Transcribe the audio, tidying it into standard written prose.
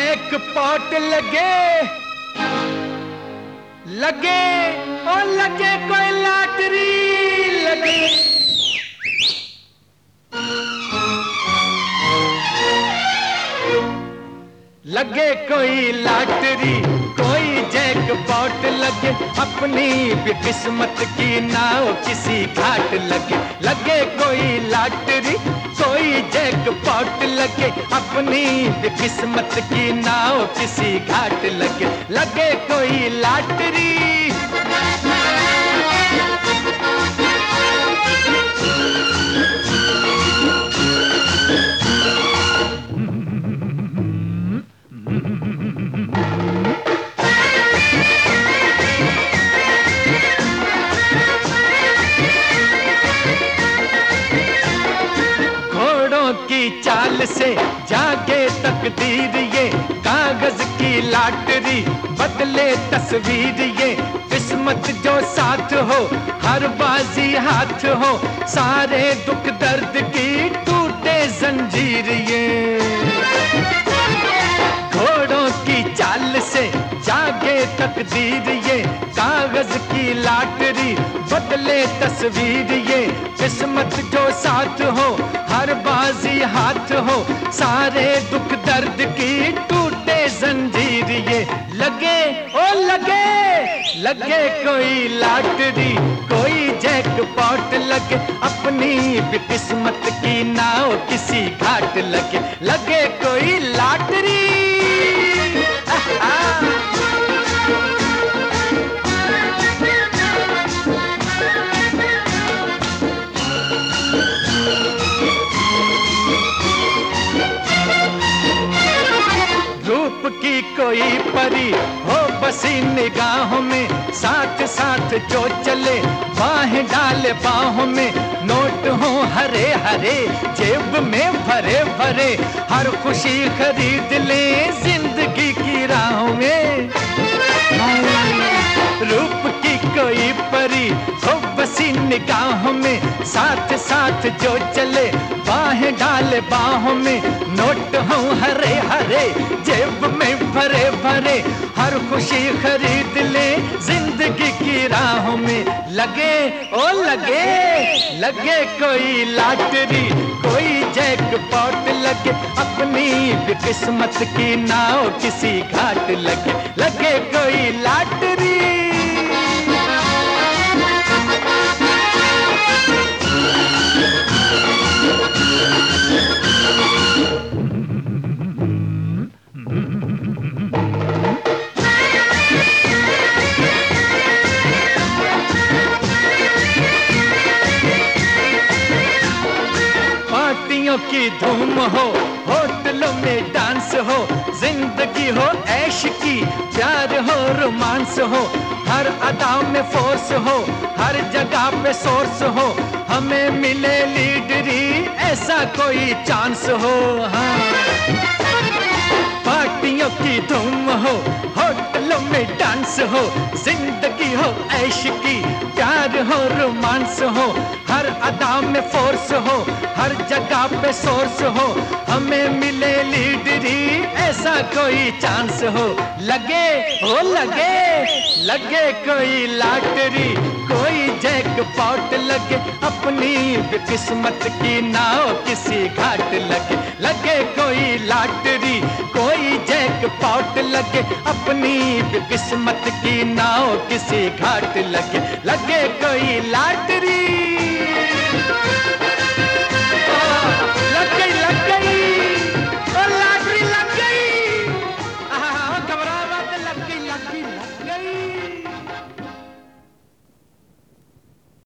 Jackpot लगे लगे ओ लगे कोई लॉटरी लगे। लगे कोई लॉटरी कोई जैकपॉट लगे, अपनी भी किस्मत की नाव किसी घाट लगे। लगे कोई लॉटरी कोई जैकपॉट लगे, अपनी भी किस्मत की नाव किसी घाट लगे। लगे कोई लॉटरी की चाल से जागे तकदीर, ये कागज की लॉटरी बदले तस्वीर। ये किस्मत जो साथ हो हर बाजी हाथ हो, सारे दुख दर्द की टूटे जंजीर। ये घोड़ों की चाल से जागे तकदीर, ये कागज की लॉटरी बदले तस्वीर। ये किस्मत जो साथ हो हर बाजी हाथ हो, सारे दुख दर्द की टूटे जंजीर। ये लगे ओ लगे लगे कोई लॉटरी कोई जैकपॉट लगे, अपनी भी किस्मत की नाव किसी घाट लगे। लगे कोई लॉटरी की कोई परी हो बसी निगाहों में, साथ साथ जो चले बाहें डाले बाहों में। नोट हो हरे हरे जेब में भरे भरे, हर खुशी खरीद ले जिंदगी की राहों में। रूप की कोई परी हो बसी निगाहों में, साथ साथ जो चले बाहें डाले बाहों में। नोट हो हरे हरे जेब में भरे भरे, हर खुशी खरीद ले जिंदगी की राहों में। लगे ओ लगे लगे कोई लॉटरी कोई जैकपॉट लगे, अपनी भी किस्मत की नाव किसी घाट लगे। लगे कोई लॉटरी की धूम हो होटलों में डांस हो, जिंदगी हो ऐश की प्यार हो रोमांस हो, हर अदा में फोर्स हो हर जगह पे सोर्स हो, हमें मिले लीडरी ऐसा कोई चांस हो। हाँ पार्टियों की धूम हो होटलों में डांस हो, जिंदगी हो ऐश की प्यार हो रोमांस हो, हर अदा में फोर्स हो हर जगह पे सोर्स हो, हमें मिले लीडरी ऐसा कोई चांस हो। लगे हो लगे कोई लॉटरी कोई जैकपॉट लगे, अपनी भी किस्मत की नाव किसी घाट लगे। लगे कोई लॉटरी कोई जैकपॉट लगे, अपनी भी किस्मत की नाव किसी घाट लगे। लगे कोई लॉटरी